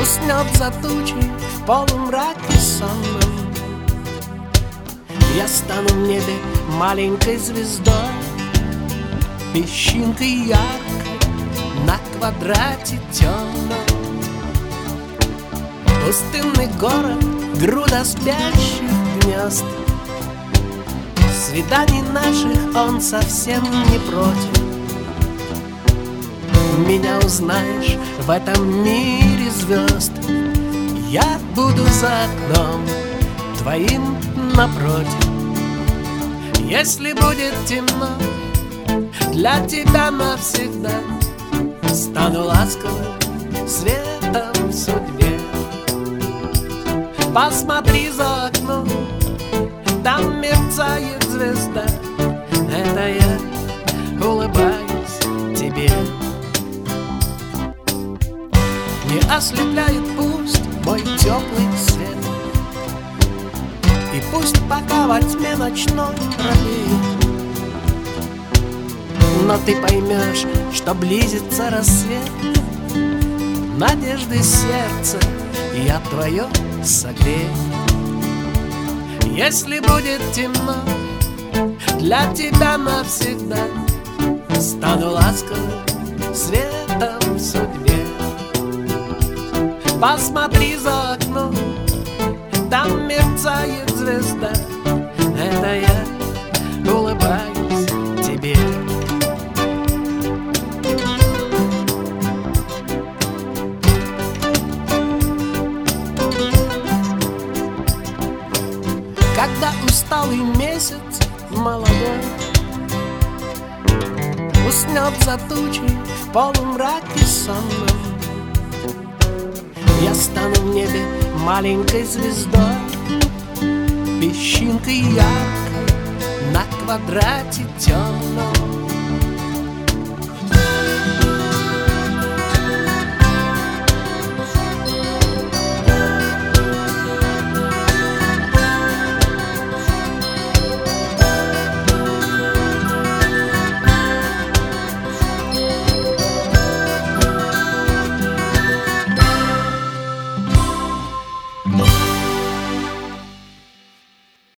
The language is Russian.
Уснет за тучей в полумраке сонном. Я стану в небе маленькой звездой, песчинкой яркой на квадрате темном. Пустынный город, груда спящих гнезд. Свиданий наших он совсем не против. Меня узнаешь в этом мире звезд. Я буду за окном твоим напротив. Если будет темно для тебя навсегда, стану ласковым светом в судьбе. Посмотри за окно, там мерцает звезда. Это я улыбаюсь тебе. Не ослепляет пусть мой теплый свет, и пусть пока во тьме ночной робеет, но ты поймешь, что близится рассвет. Надежды сердца я твое согрею. Если будет темно для тебя навсегда, стану ласковым светом в судьбе. Посмотри за окно, там мерцает звезда. Это я улыбаюсь тебе. Когда усталый месяц молодой уснет за тучей в полумраке сонном, я стану в небе маленькой звездой, песчинкой яркой на квадрате темном.